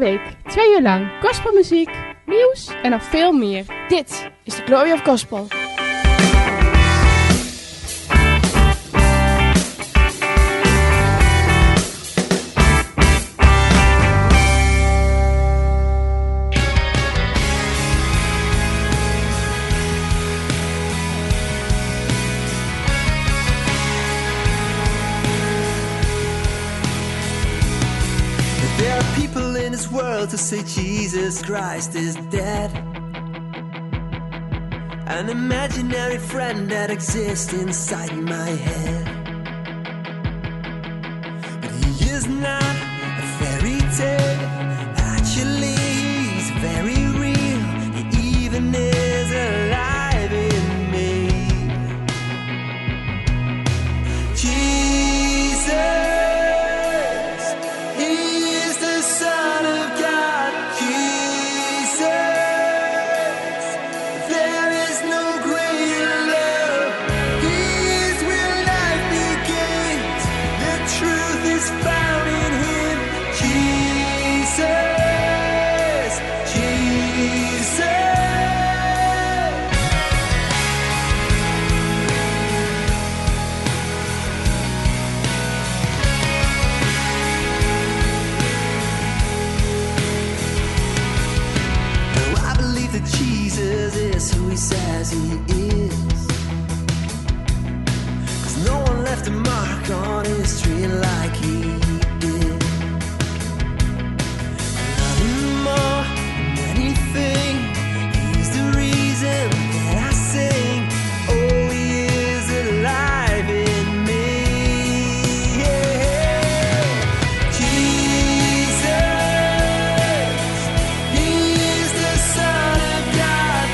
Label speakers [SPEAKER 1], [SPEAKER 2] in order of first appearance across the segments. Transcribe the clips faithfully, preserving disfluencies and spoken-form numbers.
[SPEAKER 1] week, twee uur lang, gospelmuziek, nieuws en nog veel meer. Dit is de Glory of Gospel.
[SPEAKER 2] World to say Jesus Christ is dead. An imaginary friend that exists inside my head. But he is not a fairy tale. Actually, he's very real. He even is alive in me. Jesus. He says he is, 'cause no one left a mark on history like he did. I love him more than anything. He's the reason that I sing. Oh, he is alive in me. Yeah. Jesus, he is the Son of God.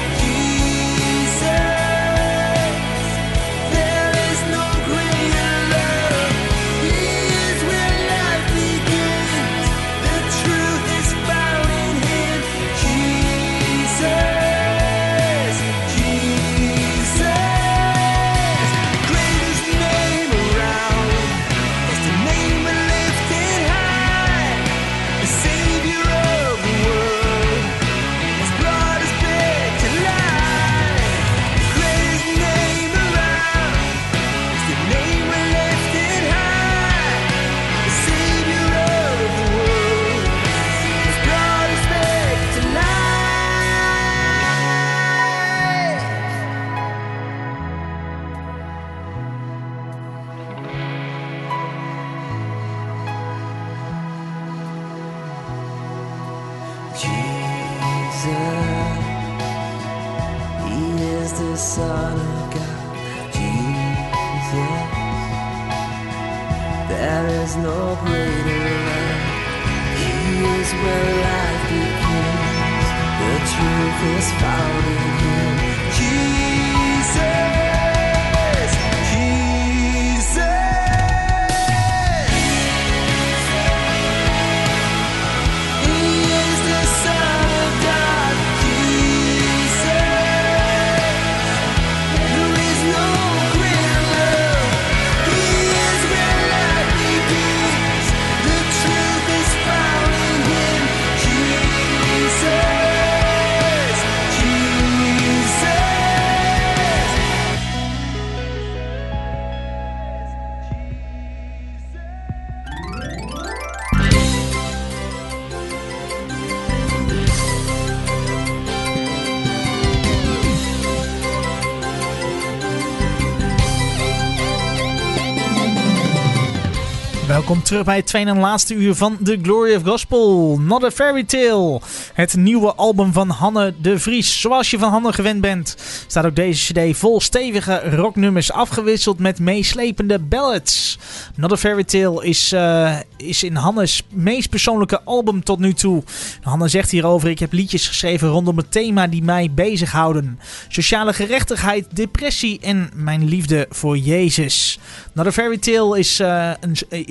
[SPEAKER 3] Welkom terug bij het tweede en laatste uur van The Glory of Gospel. Not a Fairy Tale. Het nieuwe album van Hanne de Vries. Zoals je van Hanne gewend bent, staat ook deze cd vol stevige rocknummers afgewisseld met meeslepende ballads. Not a Fairy Tale is, uh, is in Hannes meest persoonlijke album tot nu toe. Hanne zegt hierover: ik heb liedjes geschreven rondom het thema die mij bezighouden. Sociale gerechtigheid, depressie en mijn liefde voor Jezus. Not a Fairy Tale is, uh, een, is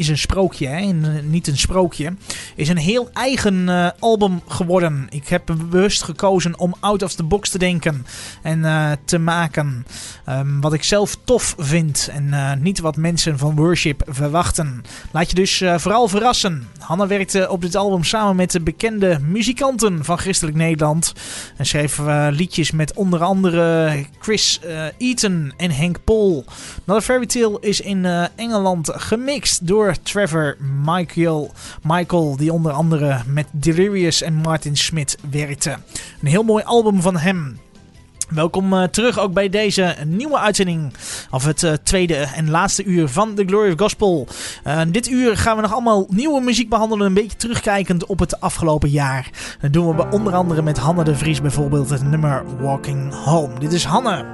[SPEAKER 3] is een sprookje, hè? En niet een sprookje. Is een heel eigen uh, album geworden. Ik heb bewust gekozen om out of the box te denken en uh, te maken. Um, wat ik zelf tof vind en uh, niet wat mensen van Worship verwachten. Laat je dus uh, vooral verrassen. Hanne werkte op dit album samen met de bekende muzikanten van Christelijk Nederland. En schreef uh, liedjes met onder andere Chris uh, Eaton en Henk Pol. Another Fairy Tale is in uh, Engeland gemixt door Trevor Michael, Michael, die onder andere met Delirious en Martin Smith werkte. Een heel mooi album van hem. Welkom uh, terug ook bij deze nieuwe uitzending, of het uh, tweede en laatste uur van The Glory of Gospel. Uh, dit uur gaan we nog allemaal nieuwe muziek behandelen, een beetje terugkijkend op het afgelopen jaar. Dat doen we onder andere met Hanne de Vries bijvoorbeeld, het nummer Walking Home. Dit is Hanne.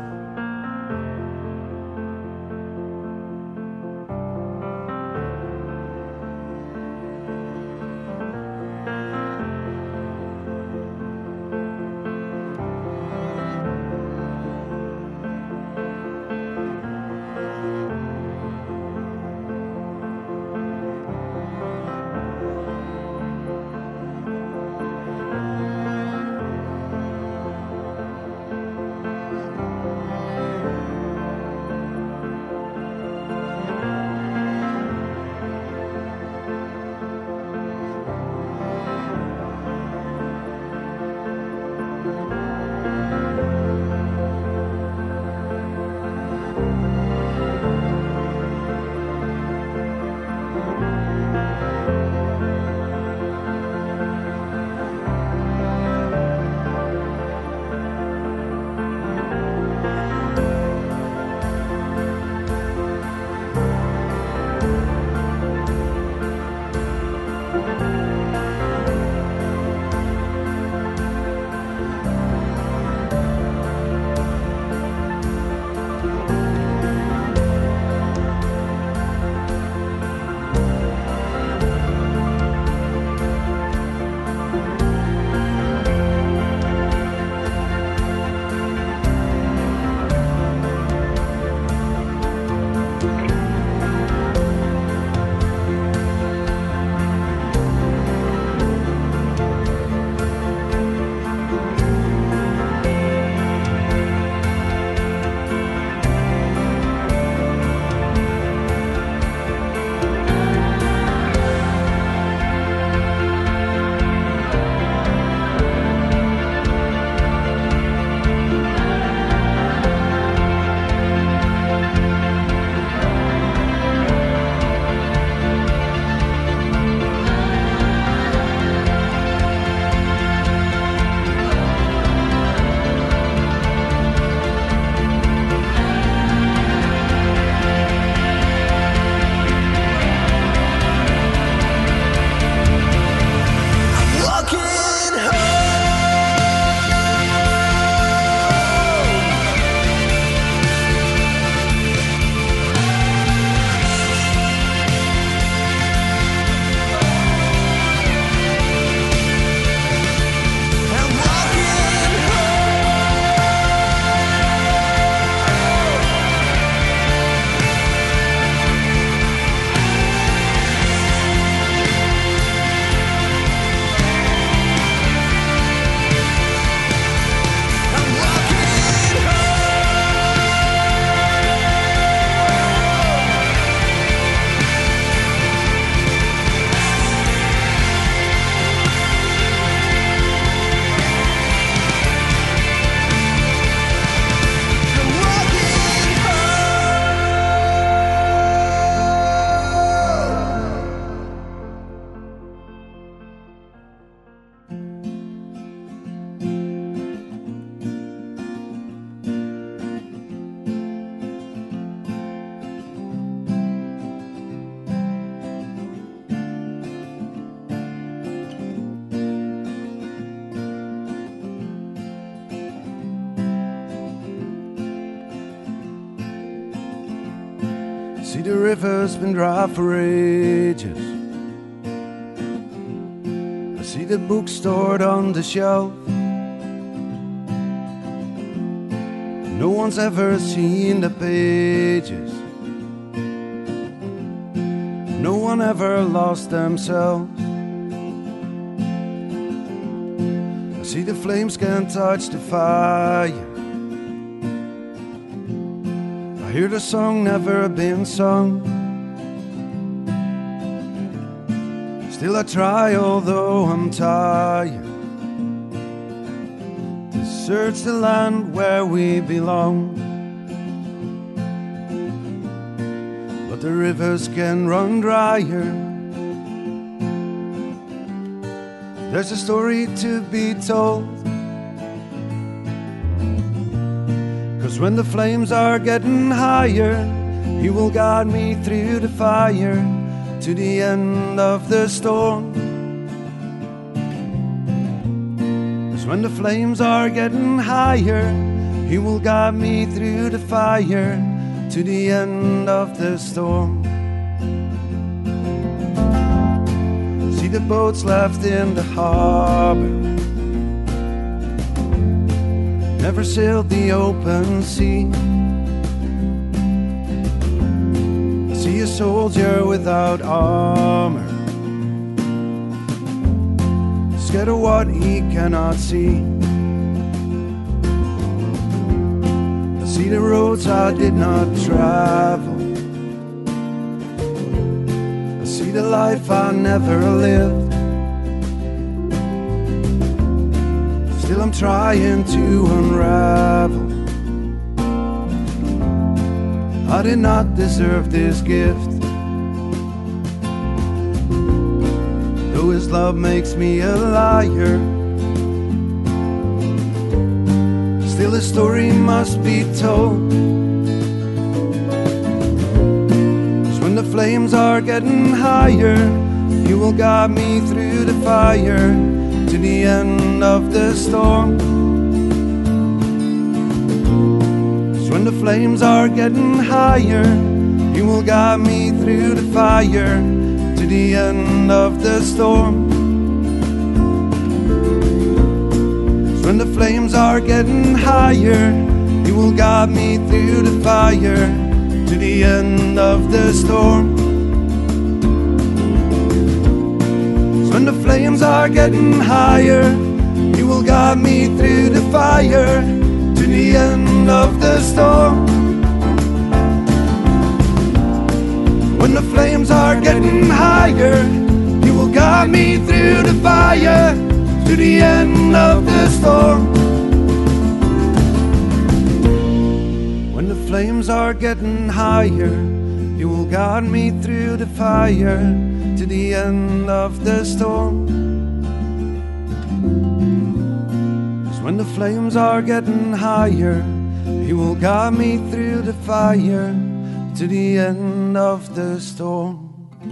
[SPEAKER 4] See, the river's been dry for ages. I see the book stored on the shelf. No one's ever seen the pages. no one ever lost themselves. I see the flames can't touch the fire. I hear the song never been sung. Still I try, although I'm tired, to search the land where we belong. But the rivers can run drier. There's a story to be told, 'cause when the flames are getting higher, He will guide me through the fire to the end of the storm. 'Cause when the flames are getting higher, He will guide me through the fire to the end of the storm. See the boats left in the harbor, never sailed the open sea. See a soldier without armor, scared of what he cannot see. I see the roads I did not travel, I see the life I never lived. Still I'm trying to unravel. I did not deserve this gift, though His love makes me a liar. Still a story must be told, 'cause when the flames are getting higher, He will guide me through the fire to the end of the storm. When the flames are getting higher, He will guide me through the fire to the end of the storm. When the flames are getting higher, He will guide me through the fire to the end of the storm. When the flames are getting higher, He will guide me through the fire to the end of the storm. When the flames are getting higher, He will guide me through the fire to the end of the storm. When the flames are getting higher, He will guide me through the fire to the end of the storm. When the flames are getting higher, He will guide me through the fire to the end of the storm.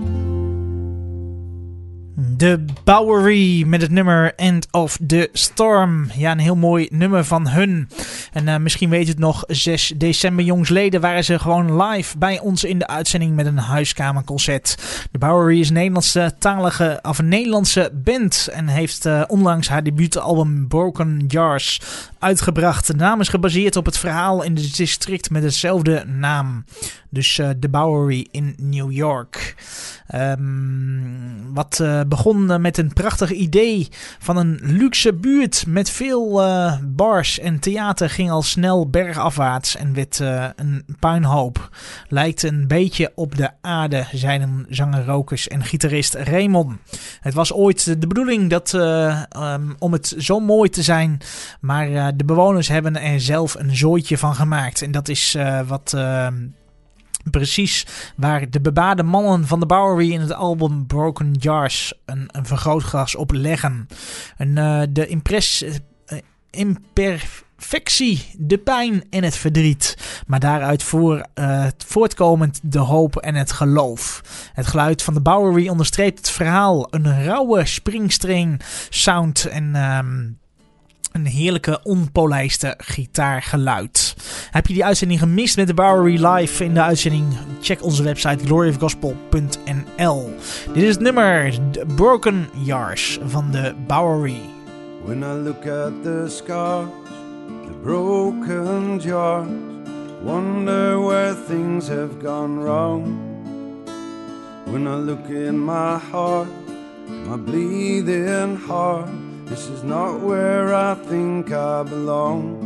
[SPEAKER 3] De Bowery met het nummer End of the Storm. Ja, een heel mooi nummer van hun. En uh, misschien weet u het nog, zes december jongsleden waren ze gewoon live bij ons in de uitzending met een huiskamerconcert. De Bowery is een Nederlandse talige, of een Nederlandse band en heeft uh, onlangs haar debuutalbum Broken Jars uitgebracht. De naam is gebaseerd op het verhaal in het district met dezelfde naam. Dus uh, de Bowery in New York. Um, wat uh, begon uh, met een prachtig idee van een luxe buurt met veel uh, bars en theater, ging al snel bergafwaarts en werd uh, een puinhoop. Lijkt een beetje op de aarde, zeiden zanger Rokus en gitarist Raymond. Het was ooit de bedoeling dat, uh, um, om het zo mooi te zijn, maar uh, de bewoners hebben er zelf een zooitje van gemaakt. En dat is uh, wat... Uh, Precies waar de bebaarde mannen van de Bowery in het album Broken Jars een, een vergrootglas op leggen. En, uh, de impress, uh, imperfectie, de pijn en het verdriet. Maar daaruit voor, uh, voortkomend de hoop en het geloof. Het geluid van de Bowery onderstreept het verhaal. Een rauwe Springsteen sound en... Um, Een heerlijke onpolijste gitaargeluid. Heb je die uitzending gemist met de Bowery live in de uitzending? Check onze website glory of gospel punt n l. Dit is het nummer Broken Jars van de Bowery.
[SPEAKER 4] When I look at the scars, the broken jars, wonder where things have gone wrong. when I look in my heart, my bleeding heart. This is not where I think I belong.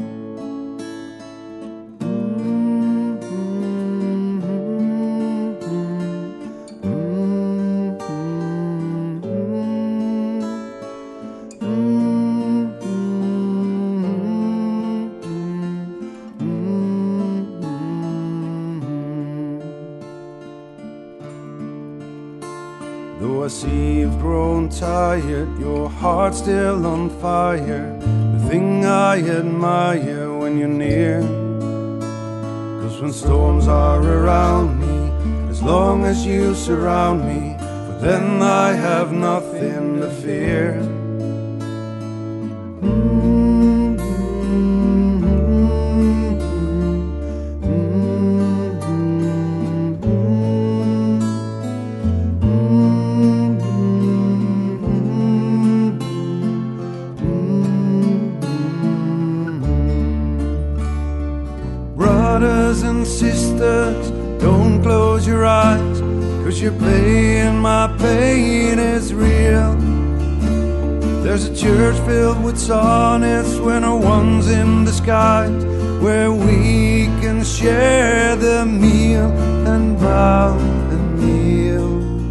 [SPEAKER 4] I see you've grown tired, your heart's still on fire. The thing I admire when you're near. Cause when storms are around me, as long as you surround me, for then I have nothing to fear. Sisters, don't close your eyes, cause your pain, my pain is real. There's a church filled with sonnets when no one's in the skies, where we can share the meal and bow and kneel.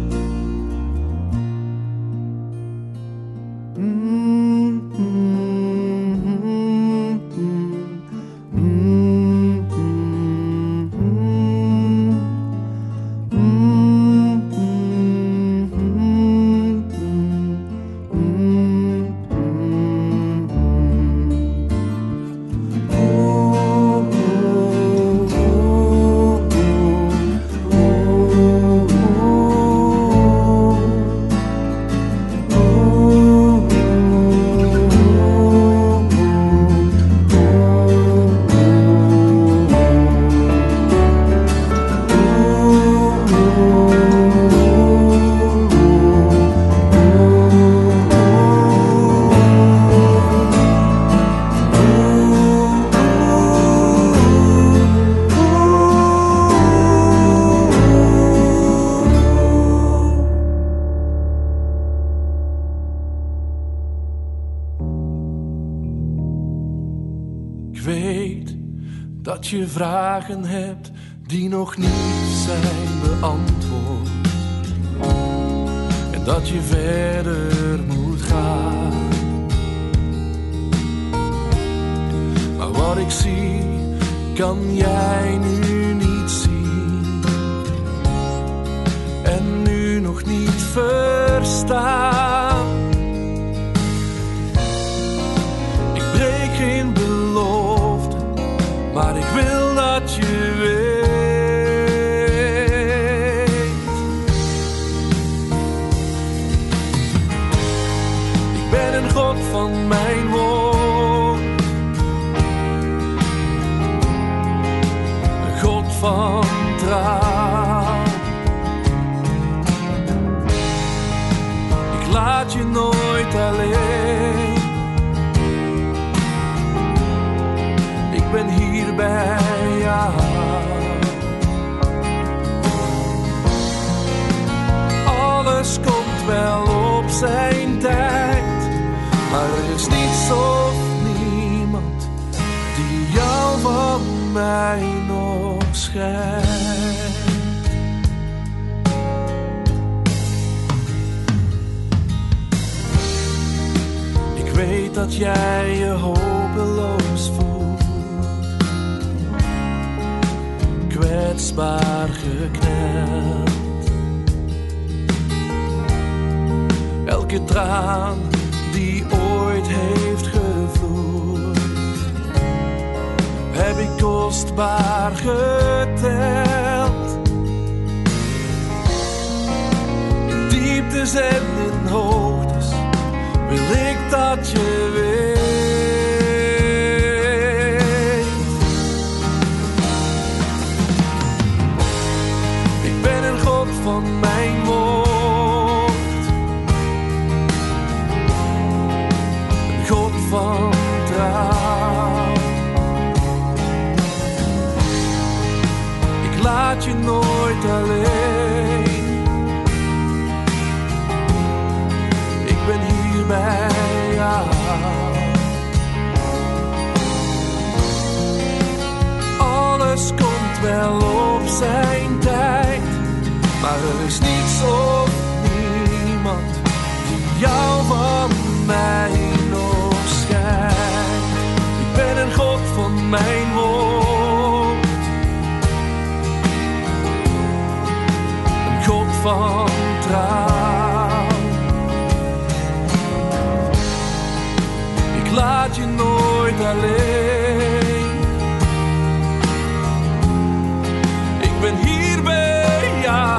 [SPEAKER 5] Dat je vragen hebt die nog niet zijn beantwoord. En dat je verder moet gaan. Maar wat ik zie, kan jij nu niet zien. En nu nog niet verstaan. Ik breek geen belofte, maar ik wil dat je weet. Ik ben een God van mijn woord. Een God van trouw. Ik laat je nooit alleen. Ik ben hier bij jou. Alles komt wel op zijn tijd. Maar er is niets of niemand die jou van mij nog scheidt. Ik weet dat jij je hopeloos voelt. Kwetsbaar gekneld. Elke traan die ooit heeft gevloeid, heb ik kostbaar geteld. In dieptes en in hoogtes wil ik dat je weet. Ik ben een God van mijn woord. Een God van trouw. Ik laat je nooit alleen. Maar er is niets of niemand die jou van mij nog scheidt. Ik ben een God van mijn woord, een God van trouw. Ik laat je nooit alleen. Ik ben hier bij jou.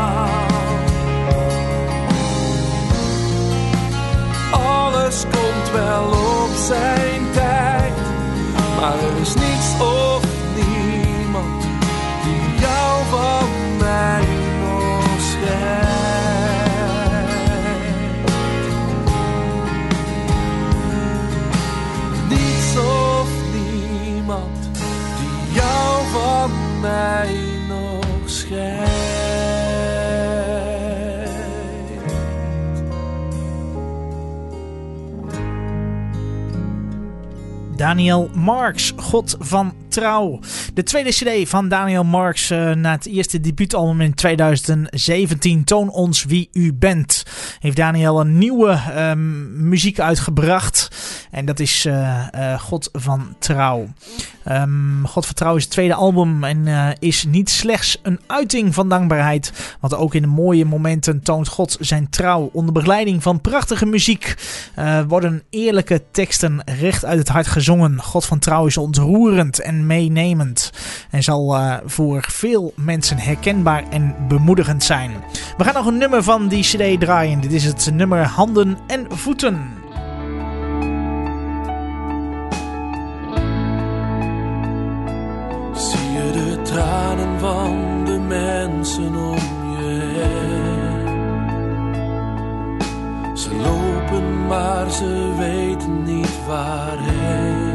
[SPEAKER 5] Alles komt wel op zijn tijd, maar er is niets of niemand die jou van mij nog scheidt. Niets of niemand die jou van mij nog scheidt.
[SPEAKER 3] Daniel Marks, God van Trouw. De tweede cd van Daniel Marks uh, na het eerste debuutalbum in twintig zeventien. Toon ons wie u bent. Heeft Daniel een nieuwe um, muziek uitgebracht. En dat is uh, uh, God van Trouw. Um, God van Trouw is het tweede album en uh, is niet slechts een uiting van dankbaarheid. Want ook in de mooie momenten toont God zijn trouw. Onder begeleiding van prachtige muziek uh, worden eerlijke teksten recht uit het hart gezongen. God van Trouw is ontroerend en meenemend. En zal uh, voor veel mensen herkenbaar en bemoedigend zijn. We gaan nog een nummer van die cd draaien. Dit is het nummer Handen en Voeten.
[SPEAKER 5] Zie je de tranen van de mensen om je heen? Ze lopen maar ze weten niet waarheen.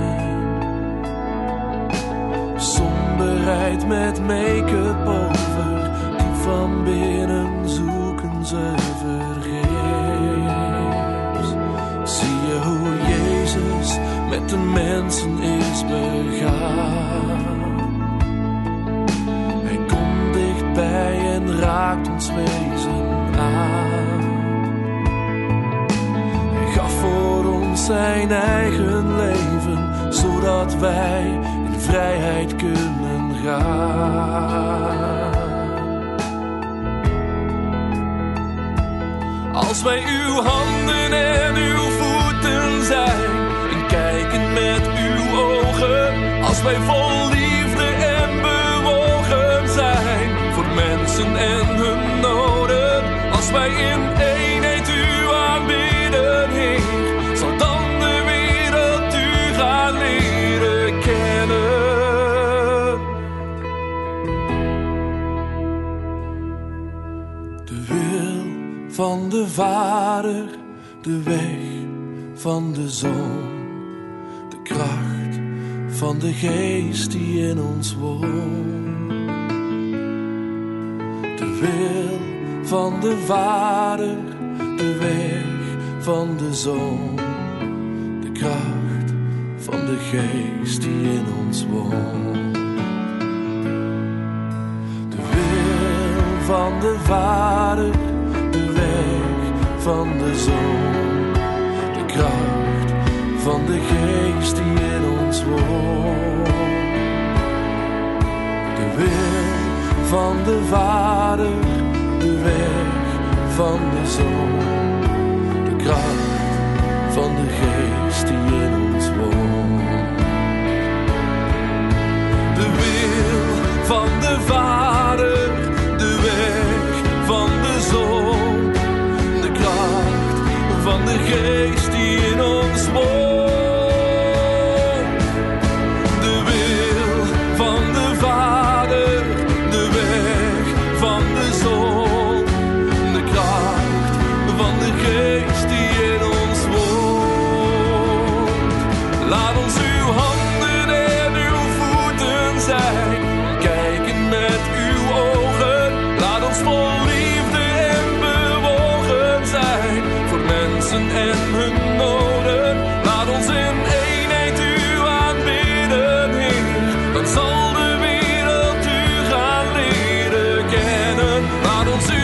[SPEAKER 5] Somberheid met make-up over, diep van binnen zoeken ze vergeefs. Zie je hoe Jezus met de mensen is begaan? Hij komt dichtbij en raakt ons wezen aan. Hij gaf voor ons zijn eigen leven, zodat wij in vrijheid kunnen gaan. Als wij uw handen en uw voeten zijn en kijken met uw ogen, als wij vol liefde en bewogen zijn voor mensen en hun noden, als wij in eenheid u aanbidden, Heer, zal dan de wereld u gaan leren kennen. De wil van de Vader, de weg van de Zoon, de kracht van de Geest die in ons woont. De wil van de Vader, de weg van de Zoon, de kracht van de Geest die in ons woont. De wil van de Vader, de weg van de Zoon, de kracht van de Geest die in ons woont. De wil van de Vader, de weg van de Zoon, de kracht van de Geest die in ons woont. De wil van de Vader, de weg van de Zoon, de kracht van de Geest die in ons woont. De wil van de Vader, de weg van de Zoon, de kracht van de Geest die in ons woont. Laat ons uw handen en uw voeten zijn, kijken met uw ogen. Laat ons vol liefde en bewogen zijn voor mensen en hun noden. Laat ons in eenheid u aanbidden, Heer, dan zal de wereld u gaan leren kennen. Laat ons u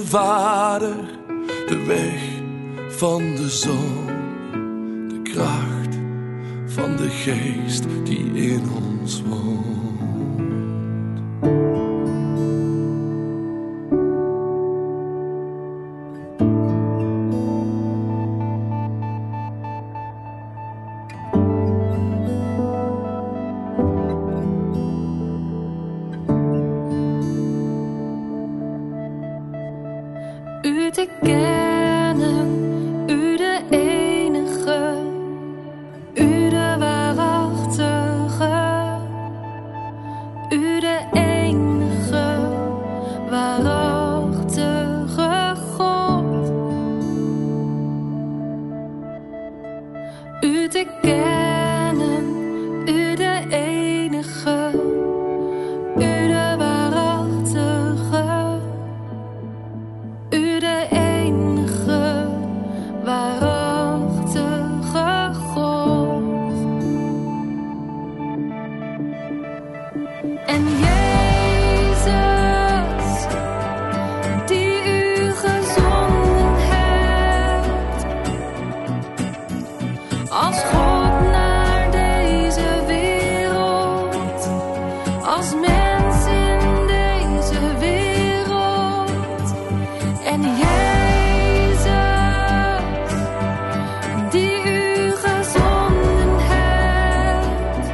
[SPEAKER 5] Vader, de weg van de zon, de kracht van de geest die in ons woont.
[SPEAKER 6] U te kennen, u de enige, u de waarachtige, u de enige, waarachtige God. U te kennen, u de enige, u de waarachtige, u de enige, waarachtige God. En Jezus, die u gezonden hebt, als God naar deze wereld, als mens in deze wereld. En Jezus, die u gezonden hebt,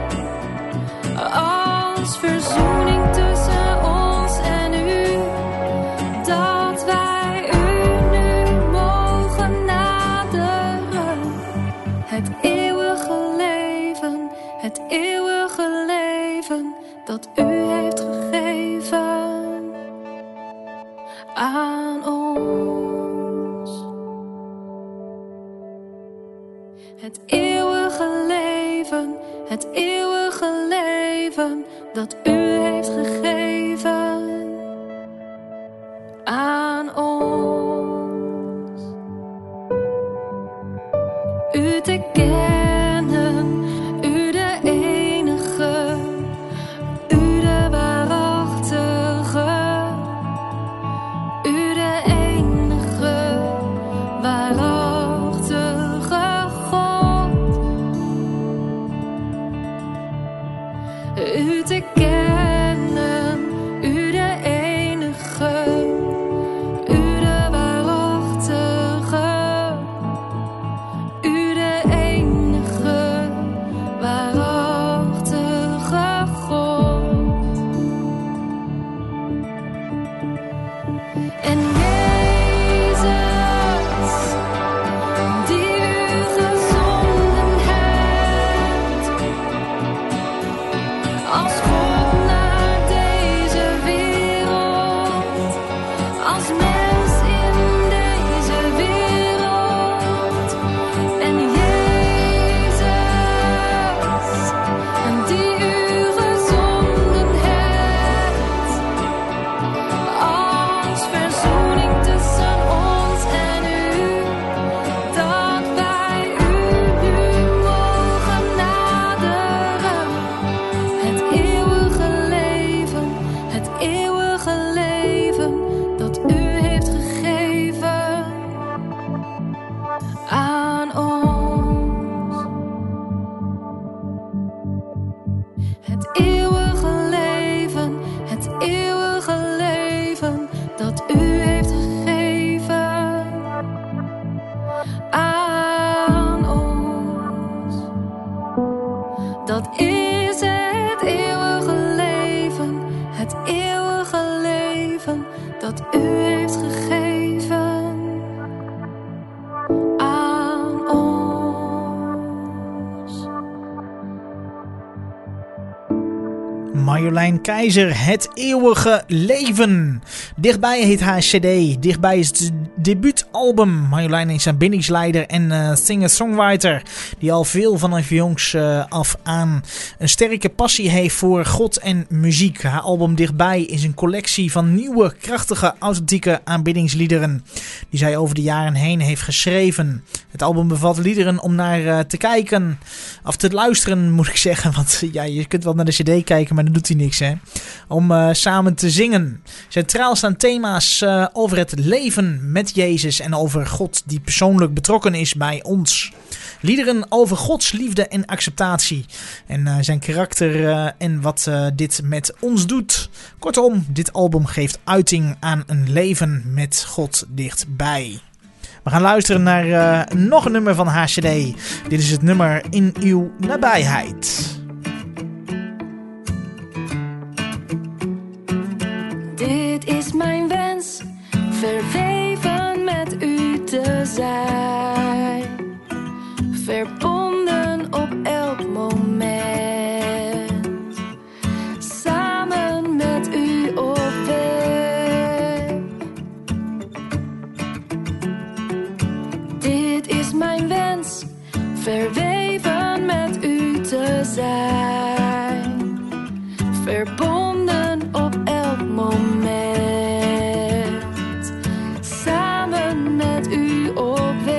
[SPEAKER 6] als verzoening tussen ons en u, dat wij u nu mogen naderen. Het eeuwige leven, het eeuwige leven dat u heeft gegeven aan ons. Het eeuwige leven, het eeuwige leven dat u heeft gegeven aan ons. U te kennen, u de enige, u de waarachtige, u de enige, waarachtige God. U te kennen, u de enige, u de waarachtige, u de enige, waarachtige God. En Jezus, die u gezonden hebt, als God naar deze wereld, als mens in deze wereld. En Jezus, die u gezonden hebt, als verzoening tussen ons en u, dat wij u nu mogen naderen. Het eeuwige leven, het eeuwige leven dat u heeft gegeven aan ons. Het eeuwige leven, het eeuwige leven dat u heeft gegeven aan ons. Dat is het eeuwige leven, het eeuwige leven dat u heeft gegeven aan ons.
[SPEAKER 3] Marjolein Keizer, het eeuwige leven. Dichtbij heet haar cd. Dichtbij is het debuutalbum. Marjolein is aanbiddingsleider en uh, singer-songwriter die al veel vanaf jongs uh, af aan een sterke passie heeft voor God en muziek. Haar album Dichtbij is een collectie van nieuwe, krachtige, authentieke aanbiddingsliederen die zij over de jaren heen heeft geschreven. Het album bevat liederen om naar uh, te kijken, of te luisteren moet ik zeggen, want uh, ja, je kunt wel naar de cd kijken, maar dat doet hij niks, hè. Om uh, samen te zingen. Centraal staan thema's uh, over het leven met Jezus en over God die persoonlijk betrokken is bij ons. Liederen over Gods liefde en acceptatie. En uh, zijn karakter uh, en wat uh, dit met ons doet. Kortom, dit album geeft uiting aan een leven met God dichtbij. We gaan luisteren naar uh, nog een nummer van H C D. Dit is het nummer In Uw Nabijheid.
[SPEAKER 6] Dit is mijn wens, verweven met u te zijn. Verbonden op elk moment. Samen met u op weg. Dit is mijn wens, verweven met u te zijn. Verbonden op elk moment. Samen met u op weg.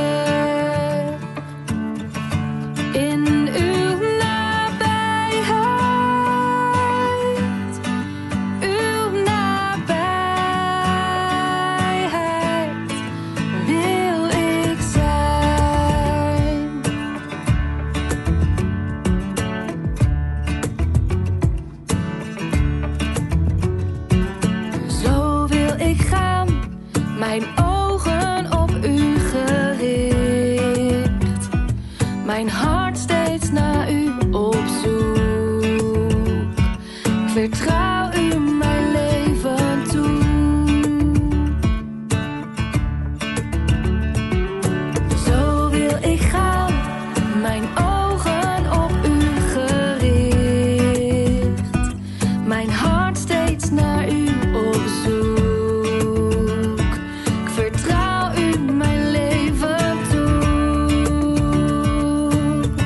[SPEAKER 6] In uw nabijheid. Uw nabijheid wil ik zijn. Zo wil ik gaan, mijn ogen op u gericht. Mijn hart steeds naar u op zoek. Ik vertrouw u mijn leven toe. Zo wil ik gaan, mijn ogen op u gericht. Mijn hart steeds naar u op zoek. Ik vertrouw u mijn leven toe.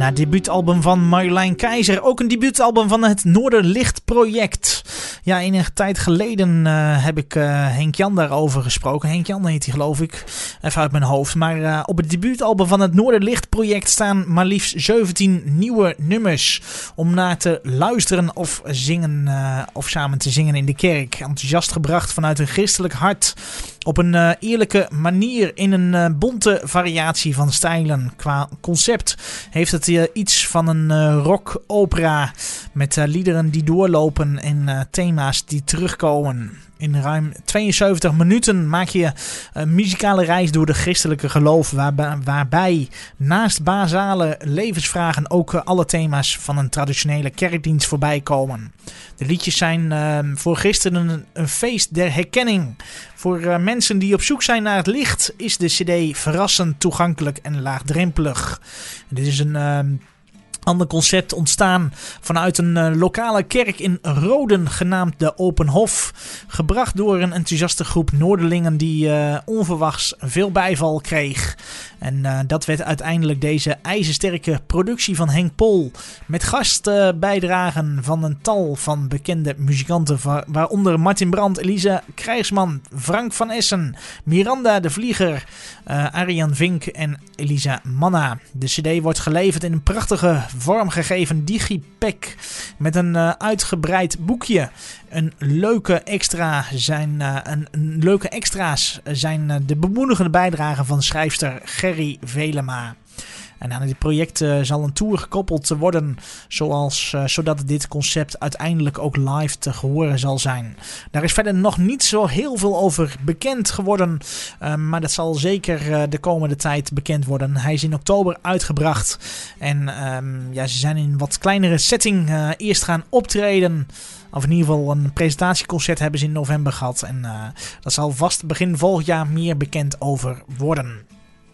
[SPEAKER 3] Ja, debuutalbum van Marjolein Keizer. Ook een debuutalbum van het Noorderlicht project. Ja, enige tijd geleden uh, heb ik uh, Henk Jan daarover gesproken. Henk Jan heet hij, geloof ik. Even uit mijn hoofd. Maar uh, op het debuutalbum van het Noorderlicht project staan maar liefst zeventien nieuwe nummers. Om naar te luisteren of zingen uh, of samen te zingen in de kerk. Enthousiast gebracht vanuit een christelijk hart. Op een uh, eerlijke manier in een uh, bonte variatie van stijlen. Qua concept heeft het uh, iets van een uh, rock-opera met uh, liederen die doorlopen en uh, thema's die terugkomen. In ruim tweeënzeventig minuten maak je een muzikale reis door de christelijke geloof, waarbij, waarbij naast basale levensvragen ook uh, alle thema's van een traditionele kerkdienst voorbij komen. De liedjes zijn uh, voor christenen een, een feest der herkenning. Voor uh, mensen die op zoek zijn naar het licht is de cd verrassend toegankelijk en laagdrempelig. Dit is een Uh, ander concept ontstaan vanuit een uh, lokale kerk in Roden genaamd de Open Hof. Gebracht door een enthousiaste groep Noorderlingen die uh, onverwachts veel bijval kreeg. En uh, dat werd uiteindelijk deze ijzersterke productie van Henk Pol. Met gastbijdragen uh, van een tal van bekende muzikanten. Waaronder Martin Brandt, Elisa Krijgsman, Frank van Essen, Miranda de Vlieger, uh, Arjan Vink en Elisa Manna. De cd wordt geleverd in een prachtige vormgegeven digipack met een uh, uitgebreid boekje. Een leuke extra zijn, uh, een, een leuke extra's zijn uh, de bemoedigende bijdragen van schrijfster Gerry Velema. En aan dit project uh, zal een tour gekoppeld worden, zoals, uh, zodat dit concept uiteindelijk ook live te horen zal zijn. Daar is verder nog niet zo heel veel over bekend geworden, uh, maar dat zal zeker uh, de komende tijd bekend worden. Hij is in oktober uitgebracht en um, ja, ze zijn in een wat kleinere setting uh, eerst gaan optreden. Of in ieder geval een presentatieconcert hebben ze in november gehad. En uh, dat zal vast begin volgend jaar meer bekend over worden.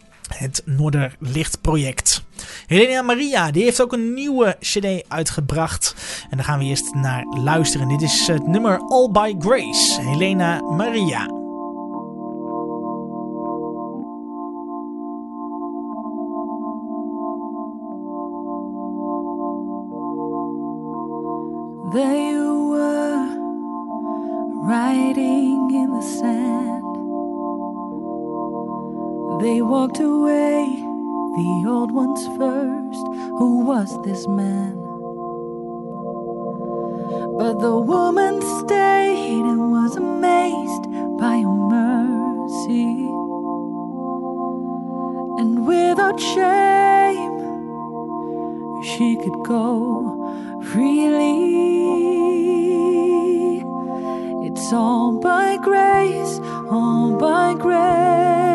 [SPEAKER 3] Het Noorderlicht project. Helena Maria, die heeft ook een nieuwe cd uitgebracht. En daar gaan we eerst naar luisteren. Dit is het nummer All by Grace. Helena Maria.
[SPEAKER 6] They were riding in the sand. They walked away, the old ones first. Who was this man? But the woman stayed and was amazed by her mercy. And without shame, she could go freely. It's all by grace, all by grace.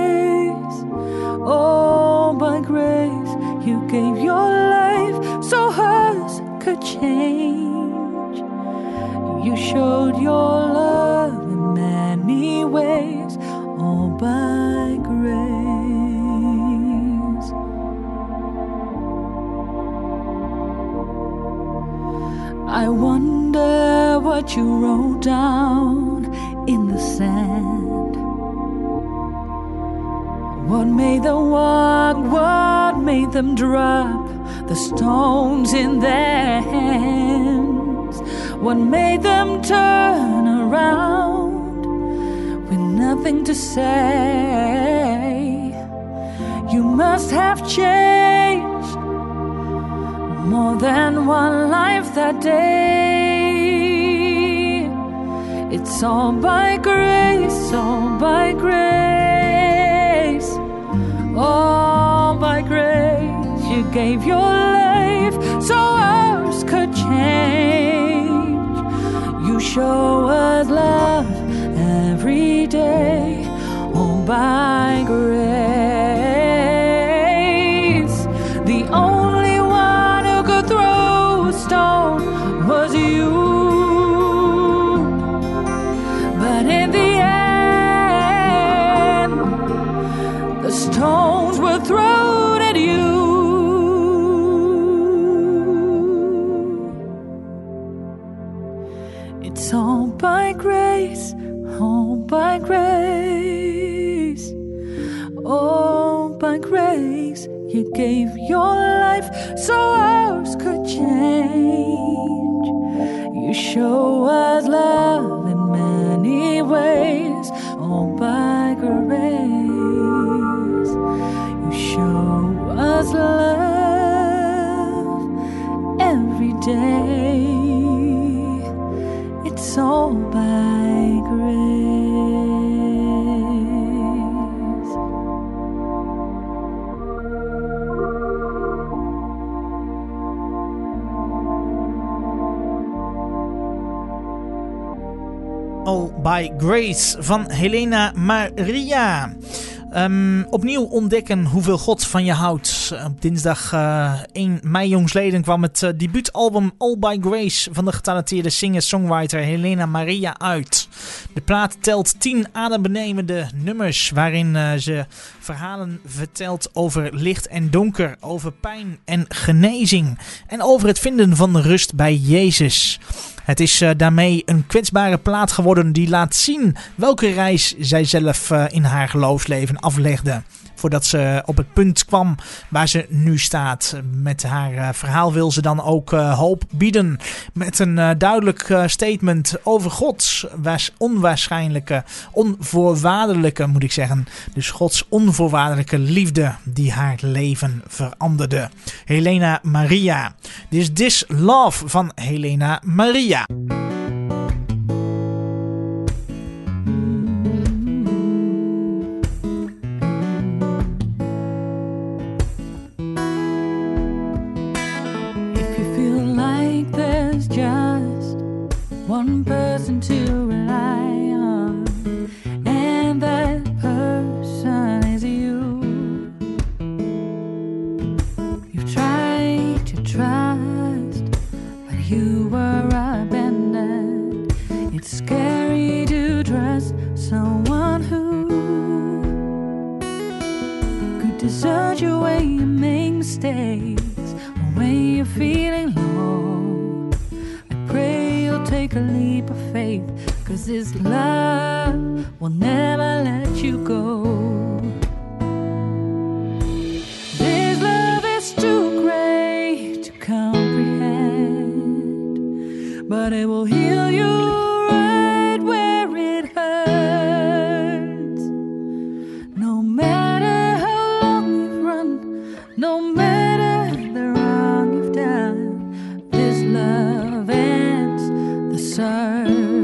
[SPEAKER 6] All by grace, you gave your life so hers could change. You showed your love in many ways, all by grace. I wonder what you wrote down in the sand. What made them walk, what made them drop the stones in their hands? What made them turn around with nothing to say? You must have changed more than one life that day. It's all by grace, all by grace. All by grace, you gave your life so ours could change. You show us love every day, all by grace. The only one who could throw a stone was you. But in the end, the stones were thrown at you. It's all by grace, all by grace, all by grace. You gave your life so ours could change. You show us love in many ways, all by grace. You show us love every day. It's all by grace.
[SPEAKER 3] All by Grace van Helena Maria. Um, opnieuw ontdekken hoeveel God van je houdt. Op dinsdag uh, één mei jongsleden kwam het uh, debuutalbum All by Grace van de getalenteerde singer-songwriter Helena Maria uit. De plaat telt tien adembenemende nummers waarin uh, ze verhalen vertelt over licht en donker, over pijn en genezing en over het vinden van rust bij Jezus. Het is uh, daarmee een kwetsbare plaat geworden die laat zien welke reis zij zelf uh, in haar geloofsleven aflegde. Voordat ze op het punt kwam waar ze nu staat. Met haar uh, verhaal wil ze dan ook uh, hoop bieden. Met een uh, duidelijk uh, statement over Gods was onwaarschijnlijke, onvoorwaardelijke moet ik zeggen. Dus Gods onvoorwaardelijke liefde die haar leven veranderde. Helena Maria. Dit is This Love van Helena Maria.
[SPEAKER 6] One person to rely on, and that person is you. You've tried to trust, but you were abandoned. It's scary to trust someone who could desert you when you make mistakes, or when you're feeling low. Pray you'll take a leap of faith, 'cause this love will never let you go. This love is too great to comprehend, but it will heal you right where it hurts. No matter how long you've run, no matter the wrong you've done, this love ends the search.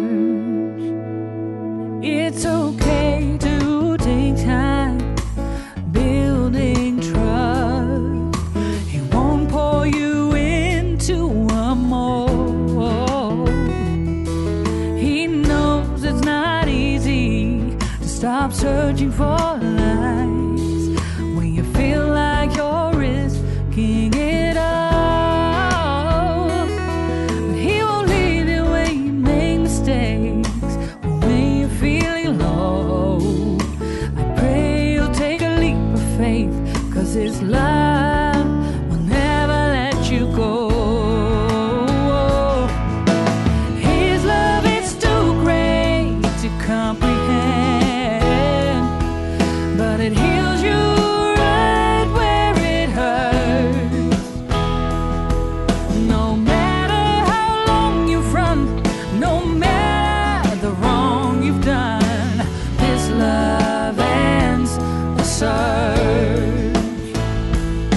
[SPEAKER 6] It's okay to take time building trust. He won't pull you into a mold. He knows it's not easy to stop searching for lies when you feel like you're risking it all. His love will never let you go. His love is too great to comprehend, but it heals you right where it hurts. No matter how long you've run, no matter the wrong you've done, this love ends the search.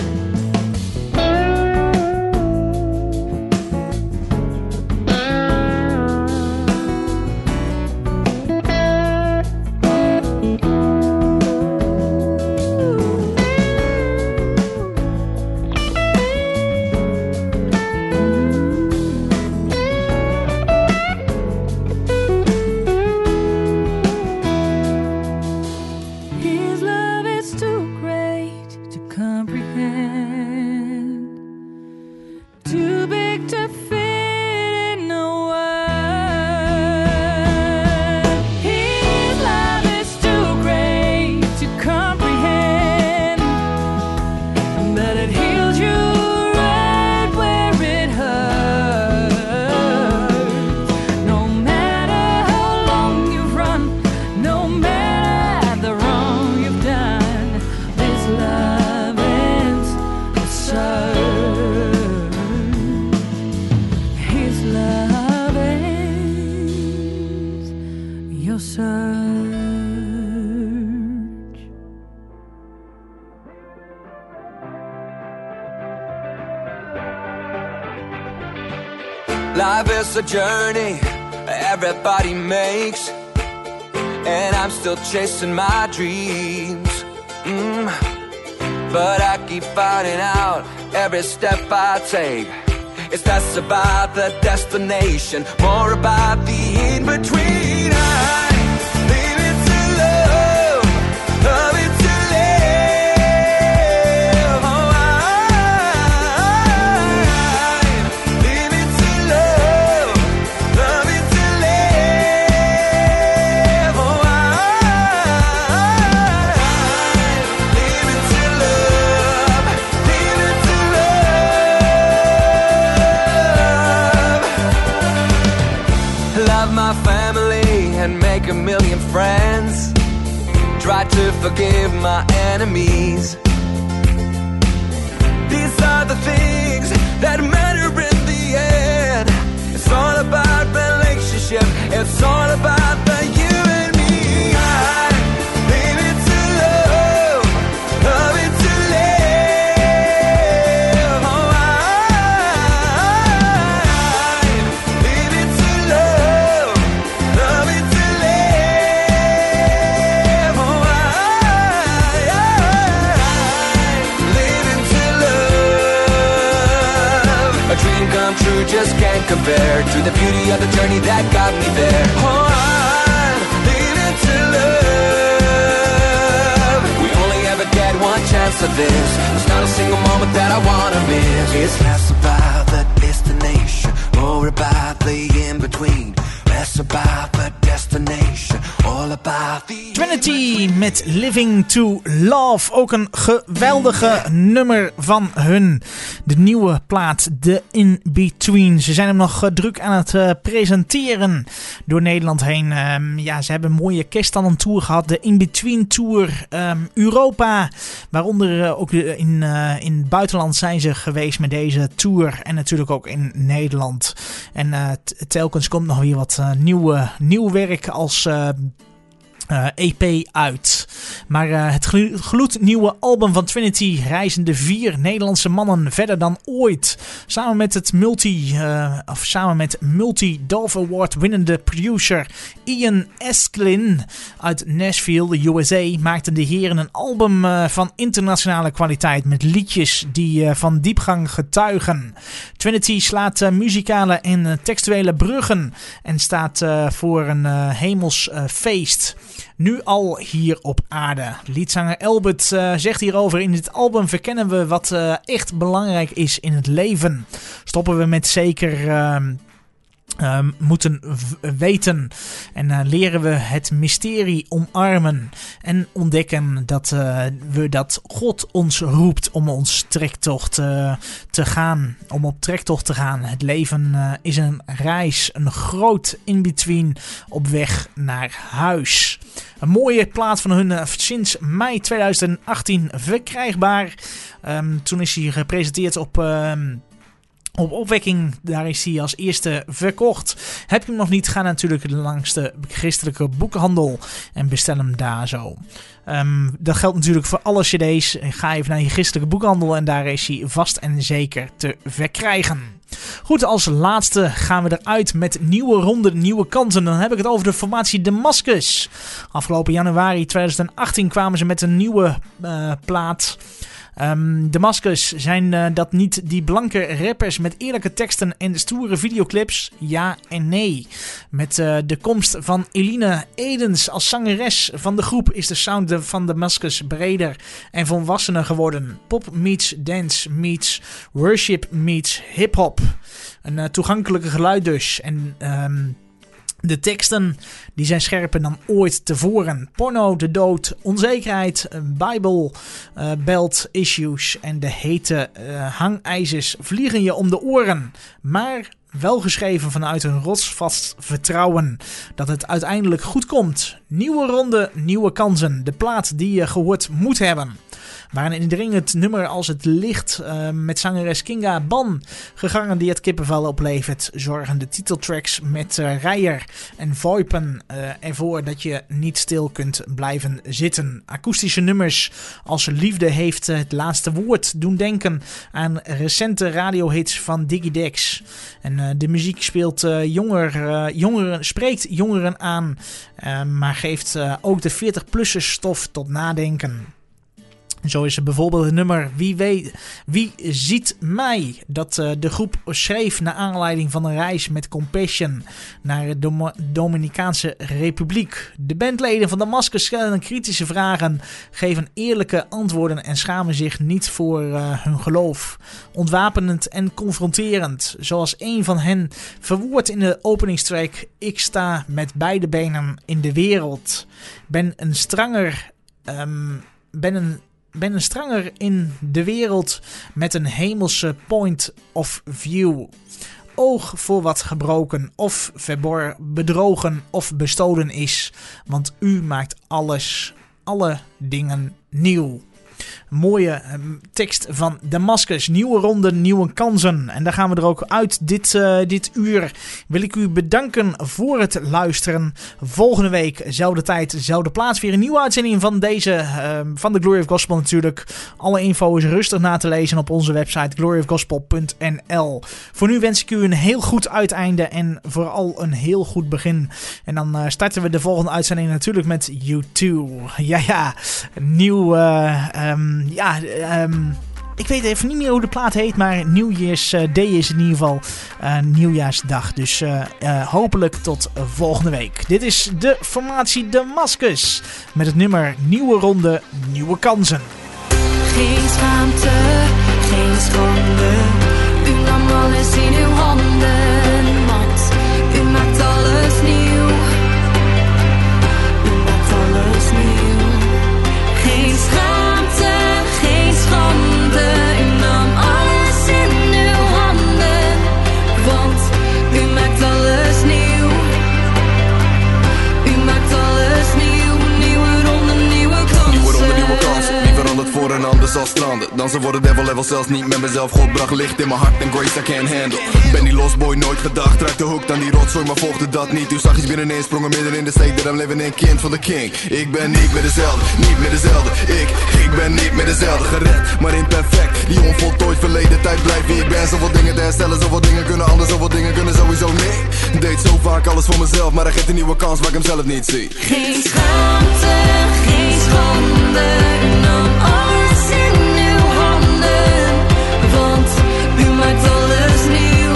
[SPEAKER 2] Life is a journey everybody makes, and I'm still chasing my dreams. Mm. But I keep finding out every step I take, it's less about the destination, more about the in-between. I leave it to love, love it to live. Oh, I leave it to love, love it to live. Oh, I leave it to love, leave it to love. Love my family and make a million friends. Try to forgive my enemies. These are the things that matter in the end. It's all about relationship. It's all about the you and me. I leave it to love, love it to live. Oh, I leave it to love, love it to live. Oh, I leave it to love. A dream come true just can't compare to the beauty of the journey that got me there. Oh, I leave it to love. We only ever get one chance of this. There's not a single moment that I wanna miss. It's less about the destination, more about the in-between. Less about the destination, all about the
[SPEAKER 3] Trinity met Living to Love. Ook een geweldige nummer van hun. De nieuwe plaat The In-Between. Ze zijn hem nog uh, druk aan het uh, presenteren door Nederland heen. Um, ja, ze hebben een mooie kerst aan een tour gehad. De In-Between Tour um, Europa. Waaronder uh, ook uh, in, uh, in het buitenland zijn ze geweest met deze tour. En natuurlijk ook in Nederland. En uh, t- telkens komt nog weer wat uh, nieuwe, nieuw werk als uh, uh, E P uit. Maar uh, het glo- gloednieuwe album van Trinity reizen de vier Nederlandse mannen verder dan ooit. Samen met het multi, uh, of samen met multi-Dove Award winnende producer Ian Esklin uit Nashville, de U S A, maakten de heren een album uh, van internationale kwaliteit met liedjes die uh, van diepgang getuigen. Trinity slaat uh, muzikale en uh, textuele bruggen en staat uh, voor een uh, hemels uh, feest. Nu al hier op aarde. Liedzanger Albert uh, zegt hierover: in dit album verkennen we wat uh, echt belangrijk is in het leven. Stoppen we met zeker Uh, Uh, moeten v- weten en uh, leren we het mysterie omarmen en ontdekken dat uh, we dat God ons roept om ons trektocht uh, te gaan, om op trektocht te gaan. Het leven uh, is een reis, een groot in-between op weg naar huis. Een mooie plaat van hun uh, sinds mei tweeduizend achttien verkrijgbaar. Um, toen is hij gepresenteerd op Uh, Op opwekking, daar is hij als eerste verkocht. Heb je hem nog niet, ga natuurlijk langs de christelijke boekhandel en bestel hem daar zo. Um, dat geldt natuurlijk voor alle cd's. Ga even naar je christelijke boekhandel en daar is hij vast en zeker te verkrijgen. Goed, als laatste gaan we eruit met nieuwe ronde, nieuwe kansen. Dan heb ik het over de formatie Damascus. Afgelopen januari tweeduizend achttien kwamen ze met een nieuwe uh, plaat. Um, Damascus, zijn uh, dat niet die blanke rappers met eerlijke teksten en stoere videoclips? Ja en nee. Met uh, de komst van Eline Edens als zangeres van de groep is de sound van Damascus breder en volwassener geworden. Pop meets dance meets worship meets hip-hop. Een uh, toegankelijke geluid dus. En Um, de teksten die zijn scherper dan ooit tevoren. Porno, de dood, onzekerheid, Bijbel, uh, belt issues en de hete uh, hangijzers vliegen je om de oren. Maar wel geschreven vanuit een rotsvast vertrouwen dat het uiteindelijk goed komt. Nieuwe ronde, nieuwe kansen. De plaat die je gehoord moet hebben. waar een indringend nummer als Het Licht uh, met zangeres Kinga Ban gegarandeerd kippenvel oplevert, zorgen de titeltracks met uh, Rijer en Voipen uh, ervoor dat je niet stil kunt blijven zitten. Akoestische nummers als Liefde heeft het laatste woord doen denken aan recente radiohits van Digidex. En uh, de muziek speelt uh, jonger, uh, jongeren, spreekt jongeren aan, uh, maar geeft uh, ook de veertig-plussers stof tot nadenken. Zo is er bijvoorbeeld het nummer Wie, weet, Wie ziet mij? Dat uh, de groep schreef naar aanleiding van een reis met Compassion naar de Dom- Dominicaanse Republiek. De bandleden van Damascus stellen kritische vragen, geven eerlijke antwoorden en schamen zich niet voor uh, hun geloof. Ontwapenend en confronterend, zoals een van hen verwoordt in de openingstrack: ik sta met beide benen in de wereld. Ben een stranger... Um, ben een Ben een stranger in de wereld met een hemelse point of view. Oog voor wat gebroken of verbor, bedrogen of bestolen is. Want u maakt alles, alle dingen nieuw. Mooie um, tekst van Damascus. Nieuwe ronde, nieuwe kansen. En daar gaan we er ook uit dit, uh, dit uur. Wil ik u bedanken voor het luisteren. Volgende week, zelfde tijd, zelfde plaats. Weer een nieuwe uitzending van deze, uh, van de Glory of Gospel natuurlijk. Alle info is rustig na te lezen op onze website glory of gospel punt n l. Voor nu wens ik u een heel goed uiteinde en vooral een heel goed begin. En dan uh, starten we de volgende uitzending natuurlijk met U twee. Ja, ja, nieuw... Uh, um, Ja, um, ik weet even niet meer hoe de plaat heet, maar New Year's uh, Day is in ieder geval uh, nieuwjaarsdag. Dus uh, uh, hopelijk tot uh, volgende week. Dit is de formatie Damascus met het nummer Nieuwe Ronde, Nieuwe Kansen.
[SPEAKER 7] Geen schaamte, geen schande. U nam alles in uw handen, want u maakt alles nieuw. U maakt alles nieuw. Geen schaamte, geen schande. U nam alles in uw handen, want u maakt alles nieuw. U maakt alles nieuw. Nieuwe ronde, nieuwe kansen.
[SPEAKER 8] Nieuwe ronde, nieuwe kansen. Wie verandert voor een ander zal stranden. Dansen voor de devil level zelfs niet met mezelf. God bracht licht in mijn hart en grace I can't handle. Ben die lost boy nooit gedacht. Raak de hoek aan die rotzooi maar volgde dat niet. U zag iets binnenin sprongen midden in de steek. Dat I'm living in, kind van de king. Ik ben niet meer dezelfde, niet meer dezelfde. Ik, ik ben niet meer dezelfde. Gered, maar imperfect. Die onvoltooid verleden tijd blijft wie ik ben. Zoveel dingen te herstellen, zoveel dingen kunnen anders. Zoveel dingen kunnen sowieso niet. Deed zo vaak alles voor mezelf, maar hij geeft een nieuwe kans waar ik hem zelf niet zie.
[SPEAKER 7] Geen schaamte, geen schande. U nam alles in uw handen, want u maakt alles nieuw.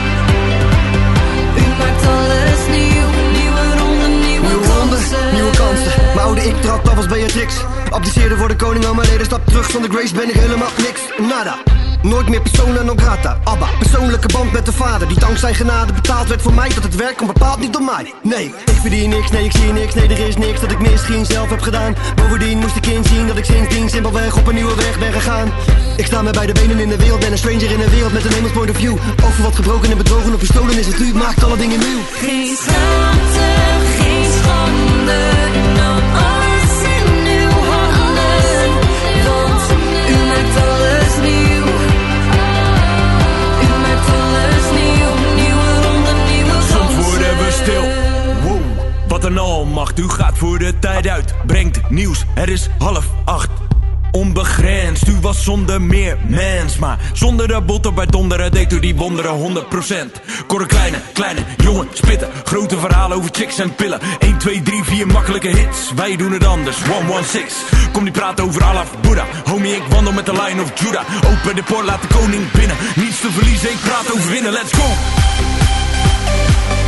[SPEAKER 7] U maakt alles nieuw. Nieuwe ronde, nieuwe, nieuwe ronde, kansen.
[SPEAKER 9] Nieuwe kansen. Mijn oude ik trad af als Beatrix. Abdiceerde voor de koning aan mijn leden. Stap terug zonder grace ben ik helemaal niks. Nada. Nooit meer persona non grata. Abba, persoonlijke band met de vader die dankzij genade betaald werd voor mij. Dat het werk komt bepaald niet door mij. Nee, ik verdien niks, nee ik zie niks. Nee er is niks dat ik misschien zelf heb gedaan. Bovendien moest ik inzien dat ik sindsdien simpelweg op een nieuwe weg ben gegaan. Ik sta met beide benen in de wereld. Ben een stranger in een wereld met een hemels point of view. Over wat gebroken en bedrogen of bestolen is het u. Maakt alle dingen nieuw.
[SPEAKER 7] Geen schaamte, geen schande. U nam alles in uw handen, want u maakt alles nieuw.
[SPEAKER 5] Wow, wat een almacht, u gaat voor de tijd uit. Brengt nieuws, er is half acht. Onbegrensd, u was zonder meer mens. Maar zonder de botter bij donderen deed u die wonderen honderd procent. Kon een kleine, kleine jongen spitten. Grote verhalen over chicks en pillen. één, twee, drie, vier makkelijke hits. Wij doen het anders, honderdzestig. Kom niet praten over Allah of Buddha. Homie, ik wandel met de Lion of Judah. Open de poort, laat de koning binnen. Niets te verliezen, ik praat over winnen, let's go.